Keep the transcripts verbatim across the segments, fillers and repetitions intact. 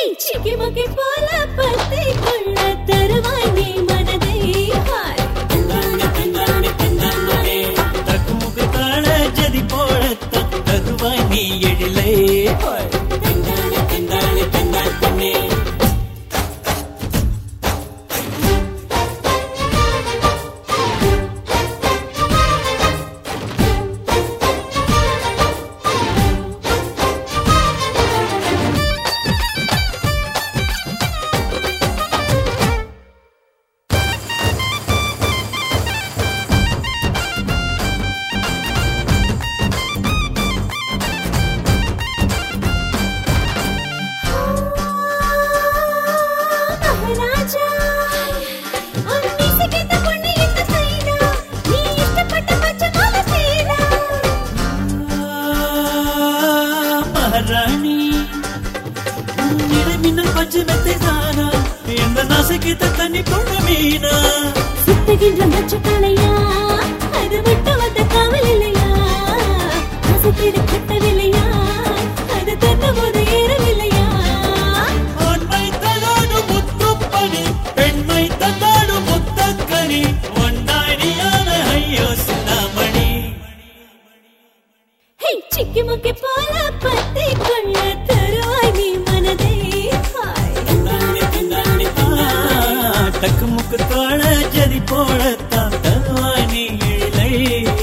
சிக்கி முக்கி போல பத்தி கொள்ள தருவாய் நீ மனதை தந்தானே தந்தானே தந்தானே தக்குமுக்கு தாழ ஜதி போடத்த தருவாய் நீ எழிலை தந்தானே தந்தானே தந்தானே ராணி மின்னல் பஞ்சு மெத்தை தானா எந்த நாசகித்த தண்ணி கொண்ட மீனா சுத்துகின்ற மச்ச காளையா அது விட்டு வந்த காவல் இல்லையா அசத்திடு கட்டவில்லையா அது தந்த போது ஏறவில்லையா ஆண்மை தந்தாடு முத்துப்பனி பெண்மை தந்தாடு முத்தக்கனி ஒண்டாயியான ஐயோ சிந்தாமணி சிக்கி முக்கி போல பத்தி கொள்ள தருவாய் நீ மனதை தந்தானே தந்தானே தக்கு முக்கு தோழ ஜதி போடத்தான் தருவாய் நீ இழை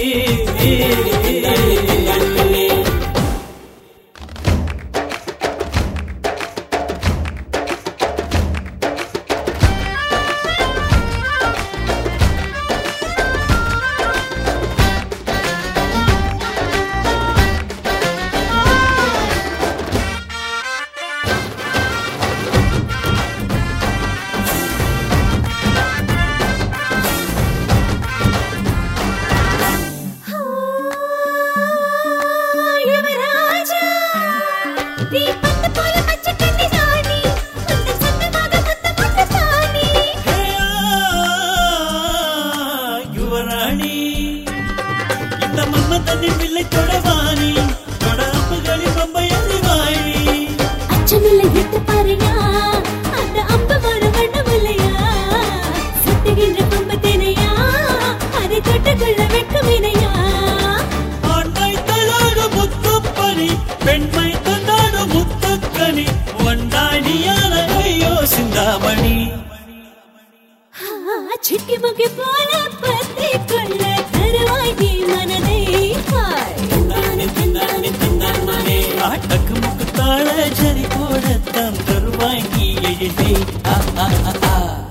யுவராணி இந்த மன்மதனின் வில்லை தொடவானி தொட அம்புகளின் பம்பை அறிவாயி அச்சமில்லை விட்டு பாருயா அந்த அம்பு வர வண்ணமில்லையா சுட்டுகின்ற பம்பத்தினையா அதை தொட்டுக்கொள்ள வெட்கமினையா ஆண்மை தள்ளாடு முத்துப்பனி பெண்மை தந்தாடு முத்தக்கனி ஒண்டாணியான ஐயோ சிந்தாமணி சிக்கி முக்கி போல பத்தி கொள்ள தருவாய் நீ மனதை தந்தானே தந்தானே தந்தானே ஆட்டக்கு முக்கு தாழ ஜரி போடத்தான் தருவாய் நீ எழிலை ஆ ஆ ஆ